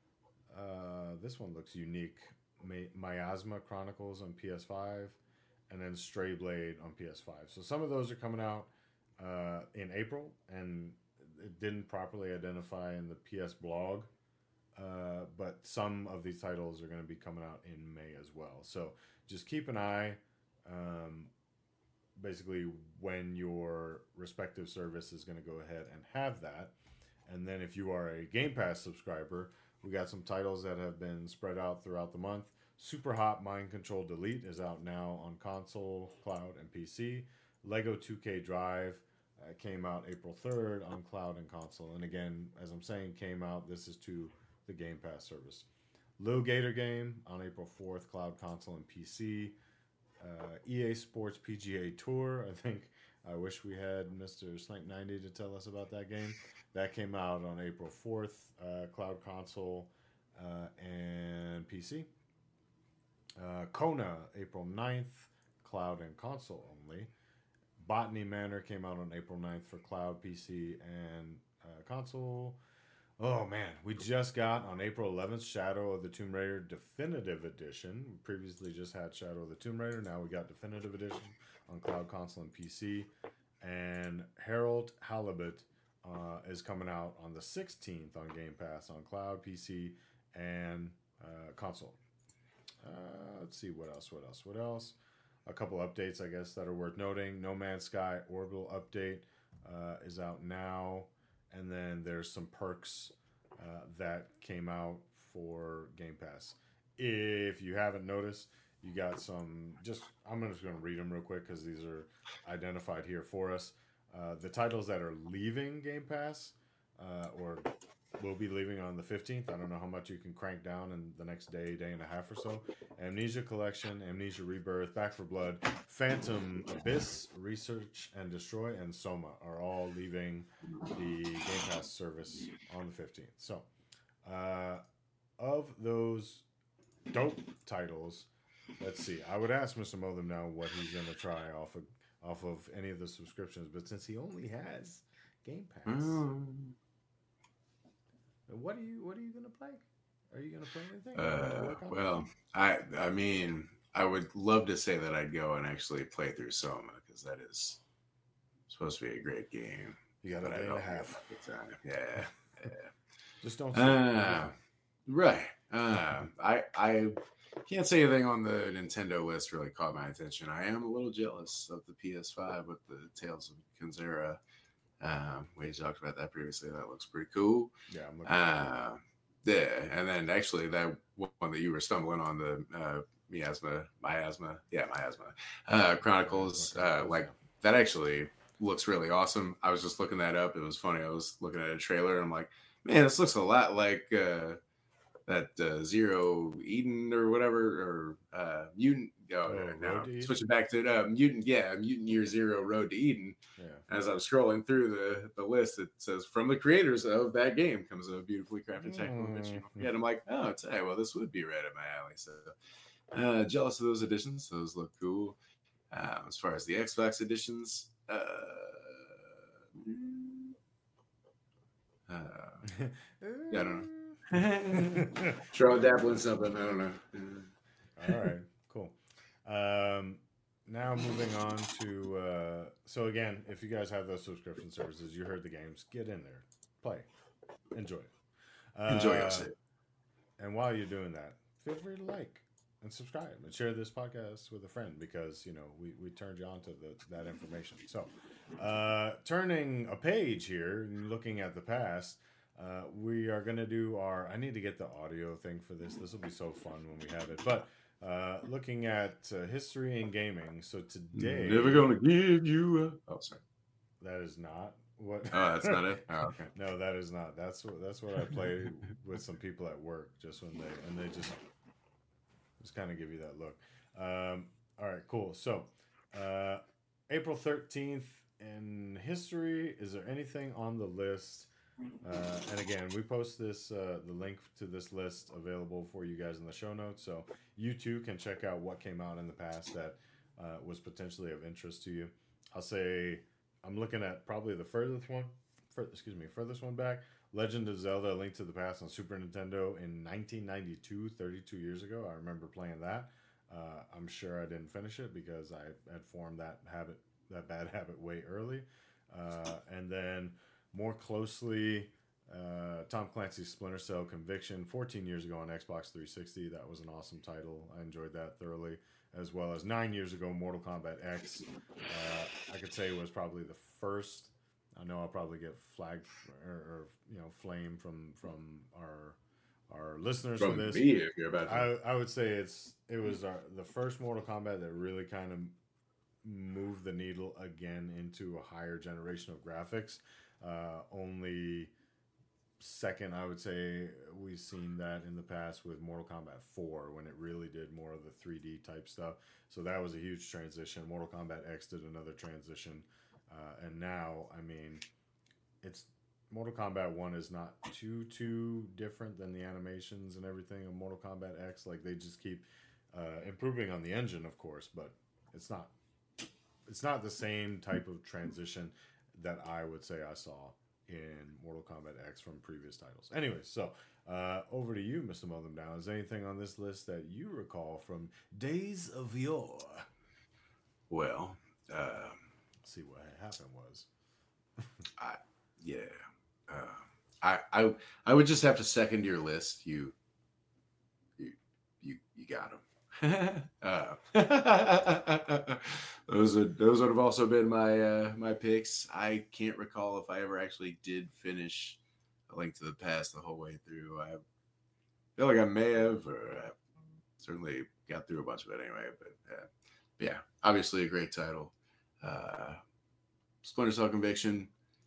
Uh, this one looks unique. Mi- Miasma Chronicles on P S five, and then Stray Blade on P S five. So some of those are coming out uh, in April, and it didn't properly identify in the P S blog. Uh, but some of these titles are going to be coming out in May as well. So just keep an eye. Um, basically, when your respective service is going to go ahead and have that. And then if you are a Game Pass subscriber, we got some titles that have been spread out throughout the month. Super Hot Mind Control Delete is out now on console, cloud, and P C. Lego two K Drive uh, came out April third on cloud and console. And again, as I'm saying, came out, this is to the Game Pass service. Lil Gator Game on April fourth, cloud, console, and P C. Uh, E A Sports P G A Tour. I think I wish we had Mister Snipe ninety to tell us about that game. That came out on April fourth, uh, cloud, console, uh, and P C. Uh, Kona, April ninth, cloud and console only. Botany Manor came out on April ninth for cloud, P C, and uh, console. Oh man, we just got on April eleventh Shadow of the Tomb Raider Definitive Edition. We previously just had Shadow of the Tomb Raider. Now we got Definitive Edition on cloud, console, and P C. And Harold Halibut uh, is coming out on the sixteenth on Game Pass on cloud, P C, and uh, console. Uh, let's see what else, what else, what else. A couple updates, I guess, that are worth noting. No Man's Sky Orbital update uh, is out now. And then there's some perks uh, that came out for Game Pass. If you haven't noticed, you got some, just, I'm just going to read them real quick because these are identified here for us. Uh, the titles that are leaving Game Pass uh, or will be leaving on the fifteenth. I don't know how much you can crank down in the next day, day and a half or so. Amnesia Collection, Amnesia Rebirth, Back for Blood, Phantom Abyss, Research and Destroy, and Soma are all leaving the Game Pass service on the fifteenth. So, uh, of those dope titles, let's see. I would ask Mister Modem now what he's going to try off of off of any of the subscriptions, but since he only has Game Pass. Mm. What are you What are you gonna play? Are you gonna play anything? Uh, well, I I mean, I would love to say that I'd go and actually play through Soma because that is supposed to be a great game. You got a day and a half. Yeah, yeah. Just don't. Uh, right. Uh, I I can't say anything on the Nintendo list really caught my attention. I am a little jealous of the P S five with the Tales of Kenzera. Um, we talked about that previously. That looks pretty cool. Yeah, I'm looking uh, yeah, and then actually that one that you were stumbling on, the uh, miasma, miasma, yeah, miasma uh, Chronicles, uh, like that actually looks really awesome. I was just looking that up. It was funny. I was looking at a trailer and I'm like, man, this looks a lot like uh, that uh, Zero Eden or whatever, or uh, Mutant. Oh, oh, now switching back to uh, Mutant, yeah, Mutant Year Zero Road to Eden. Yeah. As I'm scrolling through the, the list, it says from the creators of that game comes a beautifully crafted technical invention. Yeah, and I'm like, oh, it's, hey, well, this would be right up my alley. So uh, jealous of those editions. Those look cool. Uh, as far as the Xbox editions, uh, uh, yeah, I don't know. Try dabbling something. I don't know. All right, cool. Um, now moving on to uh, so again, if you guys have those subscription services, you heard the games, get in there, play, enjoy it, uh, enjoy yourself. And while you're doing that, feel free to like and subscribe and share this podcast with a friend because you know we, we turned you on to the, that information. So, uh, turning a page here and looking at the past. Uh, we are going to do our... I need to get the audio thing for this. This will be so fun when we have it. But uh, looking at uh, history and gaming. So today... Never going to give you a... Oh, sorry. That is not what... Oh, that's not it? Oh, okay. No, that is not. That's what, that's what I play with some people at work just when they... And they just... Just kind of give you that look. Um, all right, cool. So, uh, April thirteenth in history. Is there anything on the list? Uh, and again, we post this uh, the link to this list available for you guys in the show notes, so you too can check out what came out in the past that uh, was potentially of interest to you. I'll say I'm looking at probably the furthest one, fur, excuse me, furthest one back. Legend of Zelda: A Link to the Past on Super Nintendo in nineteen ninety-two, thirty-two years ago. I remember playing that. Uh, I'm sure I didn't finish it because I had formed that habit, that bad habit, way early. Uh, and then more closely, uh, Tom Clancy's Splinter Cell Conviction, fourteen years ago on Xbox three sixty. That was an awesome title. I enjoyed that thoroughly. As well as nine years ago, Mortal Kombat X. Uh, I could say was probably the first. I know I'll probably get flagged or, or you know flame from from our our listeners from for this. Me, if you're about to. I, I would say it's it was our, the first Mortal Kombat that really kind of moved the needle again into a higher generation of graphics. Uh, only second, I would say, we've seen that in the past with Mortal Kombat four when it really did more of the three D type stuff. So that was a huge transition. Mortal Kombat X did another transition. Uh, and now, I mean, it's Mortal Kombat one is not too, too different than the animations and everything of Mortal Kombat X. Like, they just keep uh, improving on the engine, of course, but it's not it's not the same type of transition that I would say I saw in Mortal Kombat X from previous titles. Anyways, so uh, over to you, Mister Mow Them Down. Is there anything on this list that you recall from days of yore? Well, um, see what happened was, I yeah, uh, I I I would just have to second your list. You you you you got them. uh, those would those would have also been my uh, my picks. I can't recall if I ever actually did finish A Link to the Past the whole way through. I feel like I may have, or I certainly got through a bunch of it anyway. But, uh, but yeah, obviously a great title. Uh, Splinter Cell Conviction.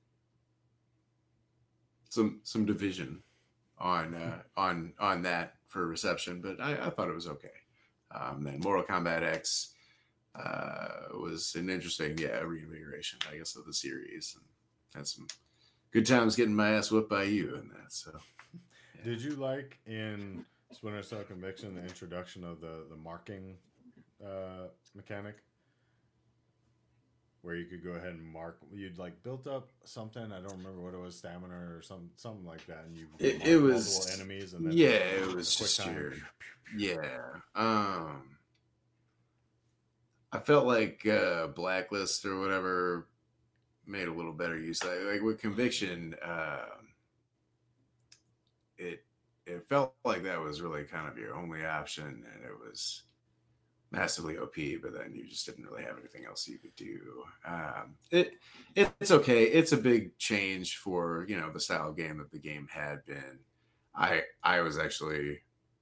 Some some division on uh, on on that for reception, but I, I thought it was okay. Um, then Mortal Kombat X uh, was an interesting, yeah, reinvigoration, I guess, of the series. And had some good times getting my ass whipped by you in that. So, yeah. Did you like in Splinter Cell Conviction the introduction of the the marking uh, mechanic, where you could go ahead and mark? You'd like built up something. I don't remember what it was, stamina or some something like that, and you it, it was multiple enemies. And then yeah, it was just your, yeah. Um, I felt like uh, Blacklist or whatever made a little better use. Like, like with Conviction, uh, it it felt like that was really kind of your only option, and it was massively O P, but then you just didn't really have anything else you could do. Um, it, it it's okay. It's a big change for, you know, the style of game that the game had been. I I was actually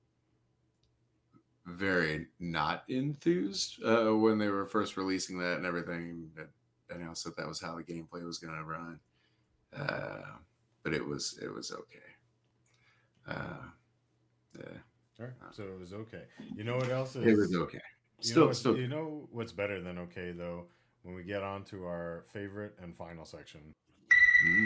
very not enthused uh, when they were first releasing that and everything. That announced that that was how the gameplay was going to run. Uh, but it was it was okay. Uh, yeah. All right, so it was okay. You know what else is? It was okay. Still, you know, still. You know what's better than okay though? When we get on to our favorite and final section. Mm.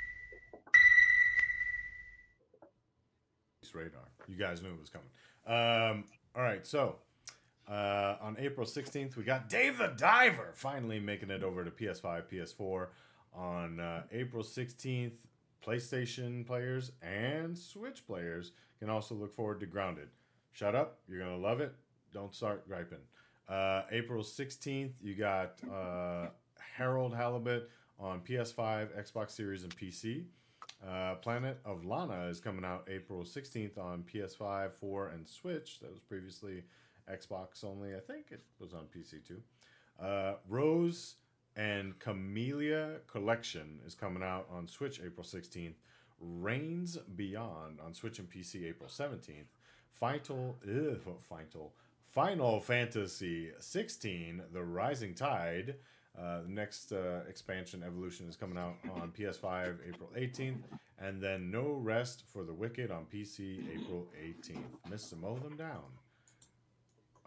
Radar. You guys knew it was coming. Um, all right, so uh, on April sixteenth, we got Dave the Diver finally making it over to P S five, P S four. On uh, April sixteenth, PlayStation players and Switch players can also look forward to Grounded. Shut up. You're going to love it. Don't start griping. Uh, April sixteenth, you got uh, Harold Halibut on P S five, Xbox Series, and P C. Uh, Planet of Lana is coming out April sixteenth on P S five, four, and Switch. That was previously Xbox only. I think it was on P C too. Uh, Rose and Camellia Collection is coming out on Switch April sixteenth. Reigns Beyond on Switch and P C April seventeenth. Final, ugh, Final, Final Fantasy sixteen, The Rising Tide. Uh, the next uh, expansion, Evolution, is coming out on P S five April eighteenth. And then No Rest for the Wicked on P C April eighteenth. Mister Mow Them Down.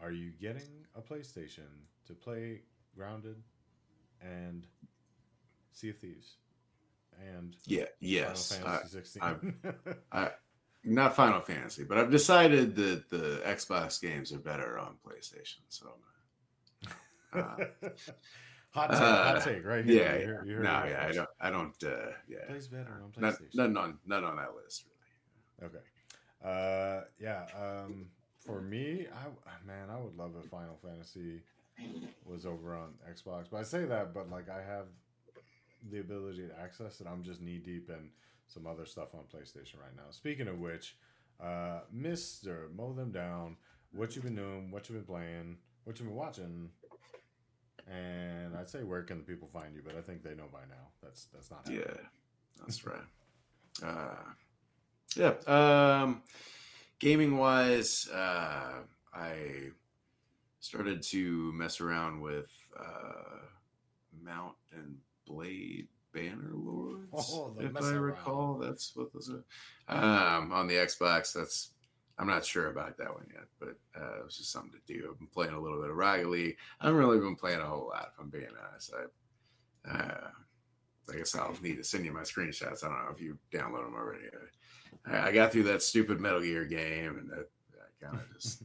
are you getting a PlayStation to play Grounded and Sea of Thieves and yeah, yes, Final Fantasy sixteen? I, I, I, not Final Fantasy, but I've decided that the Xbox games are better on PlayStation. So, uh, hot take, uh, hot take, right here. Yeah, You yeah. heard, you heard no, it yeah, first. I don't, I don't, uh, yeah, Plays better on not, PlayStation. none on, none on that list, really. Okay. Uh, yeah. Um, for me, I man, I would love if Final Fantasy was over on Xbox. But I say that, but like I have the ability to access it. I'm just knee deep in some other stuff on PlayStation right now. Speaking of which, uh, Mister Mow Them Down. What you been doing? What you been playing? What you been watching? And I'd say where can the people find you? But I think they know by now. That's that's not happening. Yeah, that's right. Uh, yeah. Um, gaming wise, uh, I started to mess around with uh, Mount and Blade Banner Lords. Oh, if I recall, around. That's what those are. Um, on the Xbox, that's I'm not sure about that one yet, but uh, it was just something to do. I've been playing a little bit of Rocket League. I haven't really been playing a whole lot, if I'm being honest. I, uh, I guess I'll need to send you my screenshots. I don't know if you download them already. I, I got through that stupid Metal Gear game, and that, that kind of just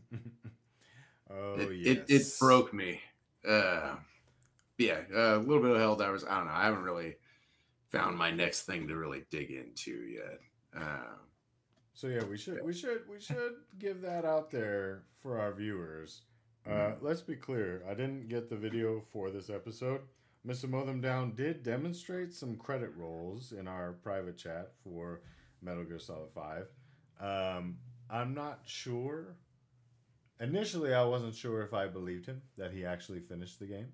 oh it, yes. it it broke me. Uh, yeah, uh, a little bit of Helldivers. I don't know. I haven't really found my next thing to really dig into yet. Uh, So yeah, we should we should we should give that out there for our viewers. Uh, let's be clear. I didn't get the video for this episode. Mister Mow Them Down did demonstrate some credit rolls in our private chat for Metal Gear Solid five. Um, I'm not sure. Initially, I wasn't sure if I believed him that he actually finished the game.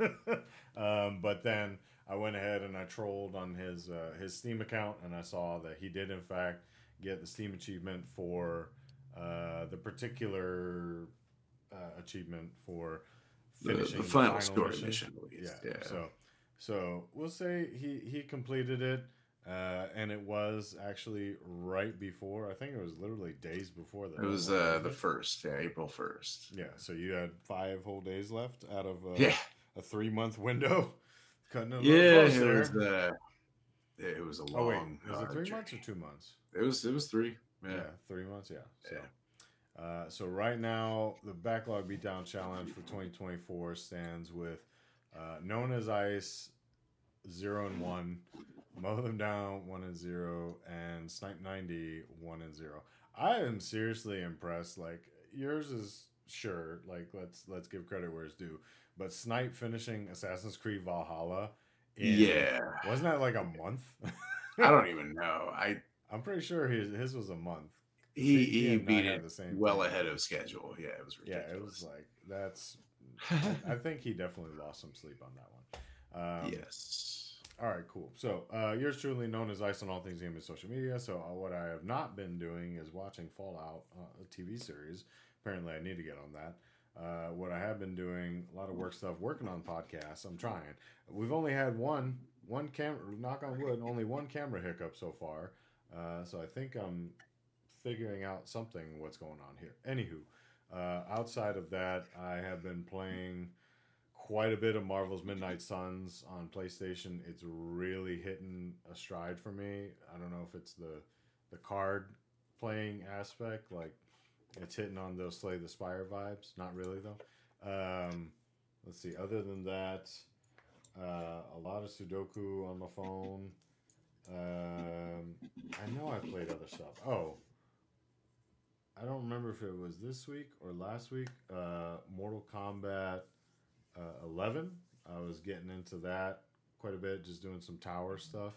um, but then I went ahead and I trolled on his uh, his Steam account, and I saw that he did in fact get the Steam achievement for uh, the particular uh, achievement for finishing the, the the final, final story mission. mission Yeah. yeah. So, so we'll say he he completed it, uh, and it was actually right before. I think it was literally days before that. It was uh, the first, yeah, April first. Yeah. So you had five whole days left out of uh, yeah. a three month window. Cutting it a yeah, little close it there. was. Uh, it was a long. Oh wait, was it three journey. months or two months? It was. It was three. Yeah, yeah three months. Yeah. So. Yeah. Uh, so right now, the Backlog Beatdown Challenge for twenty twenty-four stands with uh, Known as Ice, zero and one, Mow Them Down, one and zero, and Snipe ninety, one and zero. I am seriously impressed. Like yours is sure. Like let's let's give credit where it's due. But Snipe finishing Assassin's Creed Valhalla. In, yeah. Wasn't that like a month? I don't even know. I. I'm pretty sure his his was a month. He, he, he beat it the same well thing. ahead of schedule. Yeah, it was ridiculous. Yeah, it was like that's. I think he definitely lost some sleep on that one. Um, yes. All right, cool. So uh, yours truly, known as Ice on all things gaming social media. So uh, what I have not been doing is watching Fallout, uh, a T V series. Apparently, I need to get on that. Uh, what I have been doing, a lot of work stuff, working on podcasts. I'm trying. We've only had one, one camera. Knock on wood, only one camera hiccup so far. Uh, so I think I'm figuring out something what's going on here. Anywho, uh, outside of that, I have been playing quite a bit of Marvel's Midnight Suns on PlayStation. It's really hitting a stride for me. I don't know if it's the the card playing aspect, like it's hitting on those Slay the Spire vibes. Not really though. Um, let's see. Other than that, uh, a lot of Sudoku on my phone. Um, I know I've played other stuff. Oh. I don't remember if it was this week or last week. Uh, Mortal Kombat uh, eleven. I was getting into that quite a bit, just doing some tower stuff.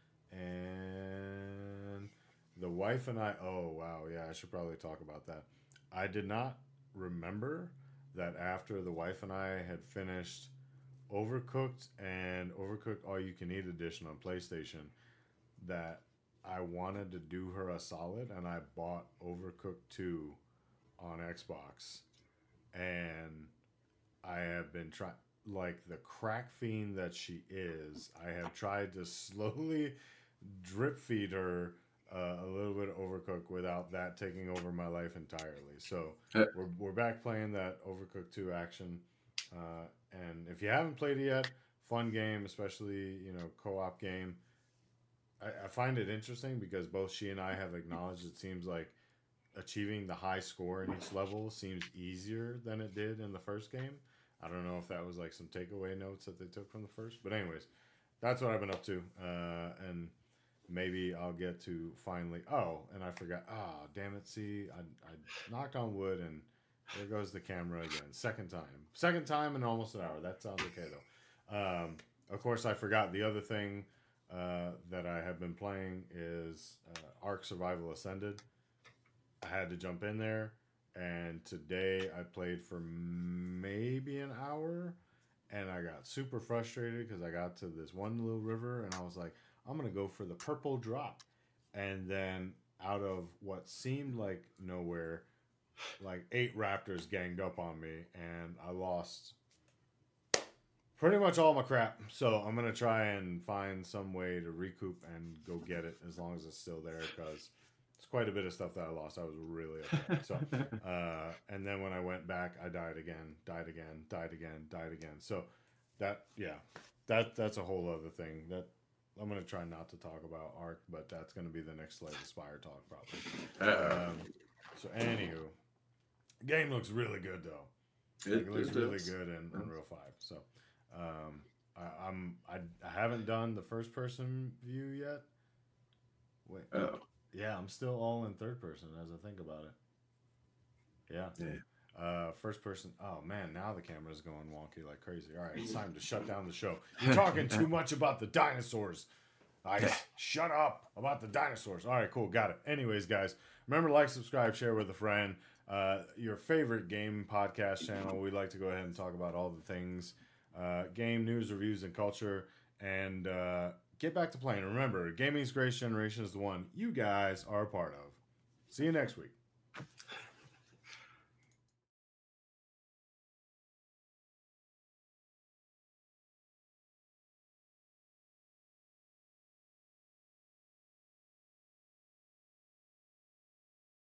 And the wife and I, oh, wow, yeah, I should probably talk about that. I did not remember that after the wife and I had finished Overcooked and Overcooked All You Can Eat Edition on PlayStation, that I wanted to do her a solid, and I bought Overcooked two on Xbox, and I have been trying, like the crack fiend that she is, I have tried to slowly drip feed her uh, a little bit of Overcooked without that taking over my life entirely. So Uh, we're, we're back playing that Overcooked two action. Uh, and if you haven't played it yet, fun game, especially, you know, co-op game. I, I find it interesting because both she and I have acknowledged it seems like achieving the high score in each level seems easier than it did in the first game. I don't know if that was like some takeaway notes that they took from the first, but anyways, that's what I've been up to. Uh, and maybe I'll get to finally. Oh, and I forgot. Ah, oh, damn it! See, I, I knocked on wood, and there goes the camera again. Second time, second time in almost an hour. That sounds okay though. Um, of course, I forgot the other thing uh, that I have been playing is uh, Ark Survival Ascended. I had to jump in there, and today I played for maybe an hour, and I got super frustrated because I got to this one little river, and I was like, I'm going to go for the purple drop. And then out of what seemed like nowhere, like eight raptors ganged up on me, and I lost pretty much all my crap. So I'm going to try and find some way to recoup and go get it as long as it's still there, because it's quite a bit of stuff that I lost. I was really upset. So, uh, and then when I went back, I died again, died again, died again, died again. So that, yeah, that that's a whole other thing that I'm going to try not to talk about Ark, but that's going to be the next Slay the Spire talk probably. Um, so anywho, game looks really good though. Like, it, it looks it really does. good in Unreal five. So um, I, I'm I, I haven't done the first person view yet. Wait. Oh. Yeah, I'm still all in third person as I think about it. Yeah. Yeah. Uh, first person. Oh man, now the camera's going wonky like crazy. All right, it's time to shut down the show. You're talking too much about the dinosaurs. Ice, shut up about the dinosaurs. All right, cool, got it. Anyways, guys, remember like, subscribe, share with a friend. Uh, your favorite game podcast channel. We like to go ahead and talk about all the things, uh, game news, reviews, and culture, and uh, get back to playing. Remember, gaming's greatest generation is the one you guys are a part of. See you next week.